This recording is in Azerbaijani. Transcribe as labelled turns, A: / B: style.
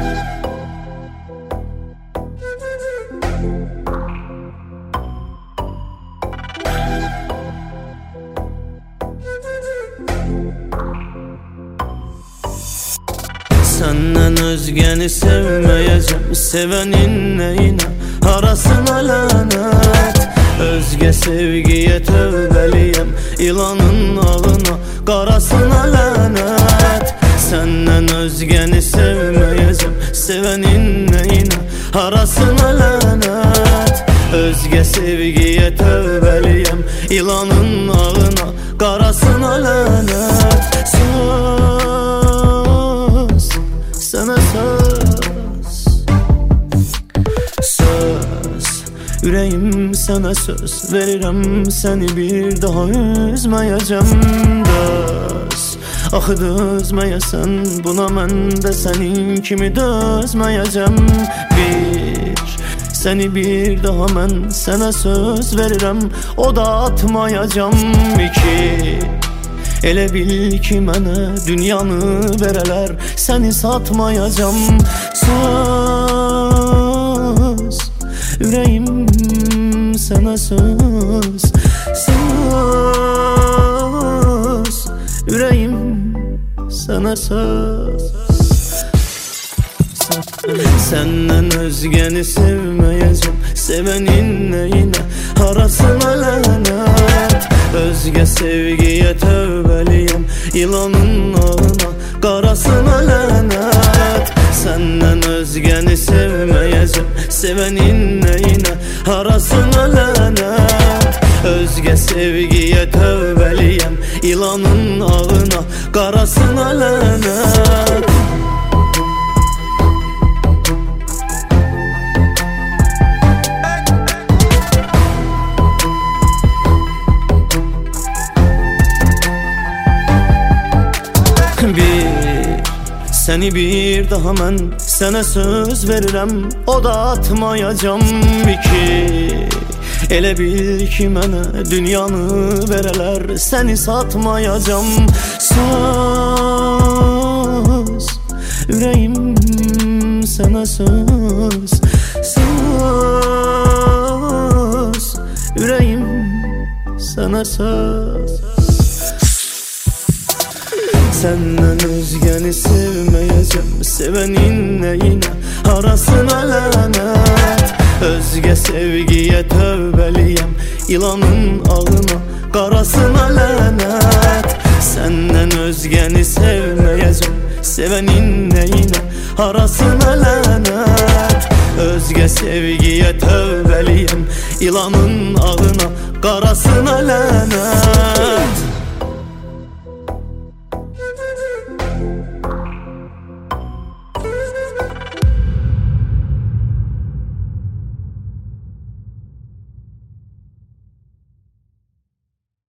A: Senden özgəni sevməyəcəm, sevənin nəyinə, arasına lənət. Özgə sevgiyə tövbəliyəm, ilanın ağına, qarasına lənət. Səndən özgəni sevməyəcəm, sevənin nəyinə, arasına lənət. Özgə sevgiyə tövbəliyəm, ilanın ağına, qarasına lənət. Sana söz, ürəyim sənə söz verirəm, səni bir daha üzməyəcəm. Döz, axı dözməyəsən, buna mən də sənin kimi dözməyəcəm. Səni bir daha mən sənə söz verirəm, o da atmayacam. Elə bil ki mənə dünyanı verələr, səni satmayacam. Söz, ürəyim sənə söz. Söz, ürəyim sənə söz. Səndən özgəni sevməyəcəm, sevənin nəyinə, arasına lənət. Özgə sevgiyə tövbəliyəm, ilanın ağına, qarasına lənət. Səndən özgəni sevməyəcəm, sevənin nəyinə, arasına lənət. Özgə sevgiyə tövbəliyəm, ilanın ağına, qarasına lənət. Səni bir daha mən sənə söz verirəm, o da atmayacam. Elə bil ki mənə dünyanı verələr, səni satmayacam. Söz, ürəyim sənə söz. Söz, ürəyim sənə söz. Səndən özgəni sevməyəcəm, sevənin nəyinə, arasına lənət. Özgə sevgiyə tövbəliyəm, ilanın ağına, qarasına lənət. Səndən özgəni sevməyəcəm, sevənin nəyinə, arasına lənət. Özgə sevgiyə tövbəliyəm, ilanın ağına, qarasına lənət.